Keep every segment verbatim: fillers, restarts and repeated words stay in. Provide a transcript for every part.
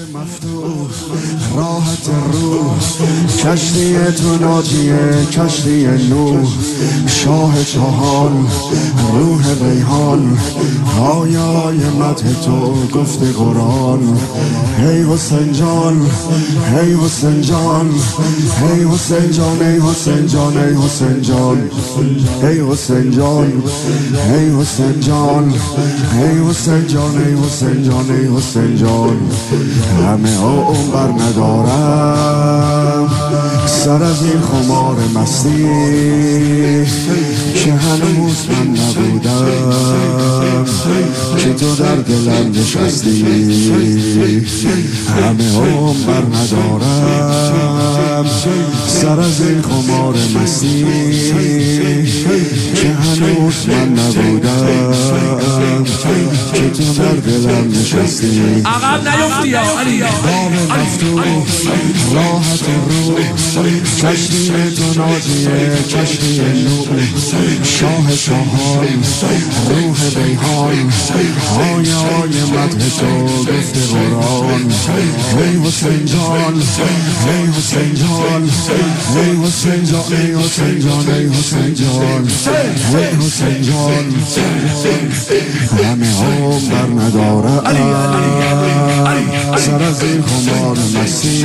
مفتوح راحت روح، کشتی تو ناجیه کشتی نوح، شاه جهان روح ریحان، آیای مدح تو گفت قرآن. هی حسین جان هی حسین جان هی حسین جان ای حسین جان ای حسین جان هی حسین جان هی حسین جان هی حسین جان ای حسین جان ای حسین جان. همه عمر بر ندارم سر از این خمار مستی که هنوز من نبودم که تو در دلم نشستی. همه عمر بر ندارم سر از این خمار مستی که هنوز من نبودم که تو در دلم نشستی. عقب نیفتی یا علی باب مفتوح راحت روح، کشتی تو ناجیه کشتی نوح، شاه جهان روح ریحان، آیای مدح تو گفت قرآن. ای حسین جان ای حسین جان ای حسین جان ای حسین جان ای حسین جان ای حسین جان. همه عمر بر ندارم سر از این خمار مستی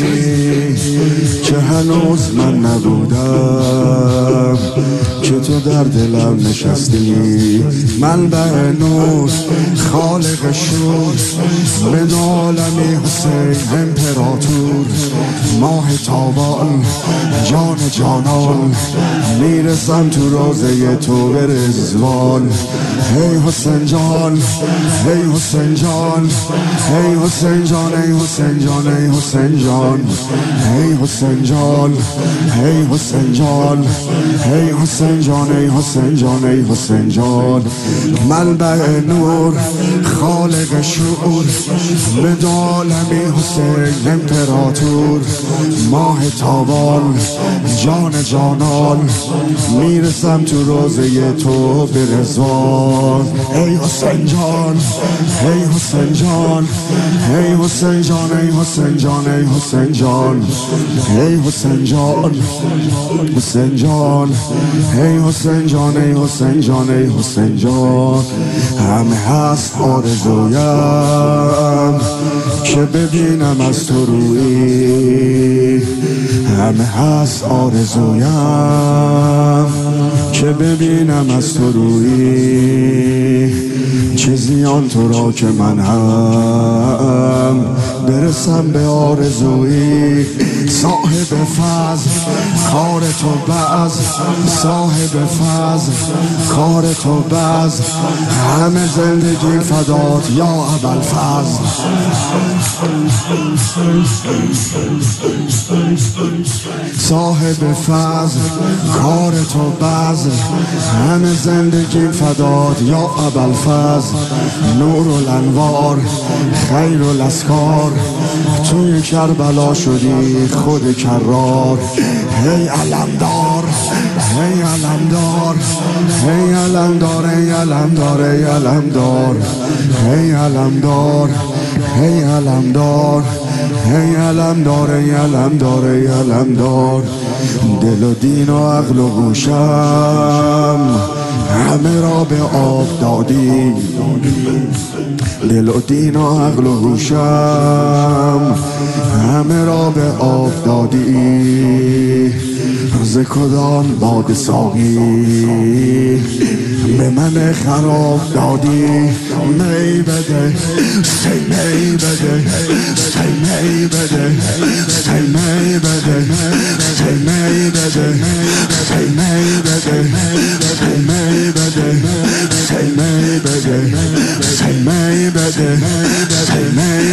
که هنوز من نبودم که تو در دلم نشستی. منبع نور خالق شور من عالمی حسین امپراتور، ماه تابان جان جانان، میرسم تو روزه تو به رضوان. هی حسین جان هی حسین جان هی حسین جان ای حسین جان ای حسین جان هی حسین جان هی حسین جان هی حسین جان ای حسین جان ای حسین جان. منبع نور خالق شعور به عالمی حسین امپراتور، ماه تابان جان جانان، میرسم تو روزه تو به رضوان. ای حسین جان ای حسین جان ای حسین جان ای حسین جان ای حسین جان ای حسین جان حسین جان ای حسین جان ای حسین جان ای حسین جان. همه هست آرزویم که ببینم از تو رویی، همه هست آرزویم که ببینم از تو رویی. چه زیان تو را که من هم برسم به آرزویی. صاحب فضل کار تو بعض، صاحب فضل کار تو بعض، همه زندگی فدات یا ابوالفضل. صاحب فضل کار تو بعض، همه زندگی فدات یا ابوالفضل. نور الانوار خیر الاسکار، توی کربلا شدی خود کرار. هی علمدار هی علمدار هی علمدار هی علمدار هی علمدار هی علمدار هی علمدار هی علمدار هی علمدار هی علمدار. دل و دین و عقل و گوشم همه را به آب دادی، دل و دین و عقل و هوشم همه را به آب دادی. ز کدام باد ساقی به من خراب دادی؟ می بده سی می بده سی می بده سی می بده سی می بده سی می بده سی می بده سی می بده سی می بده سی می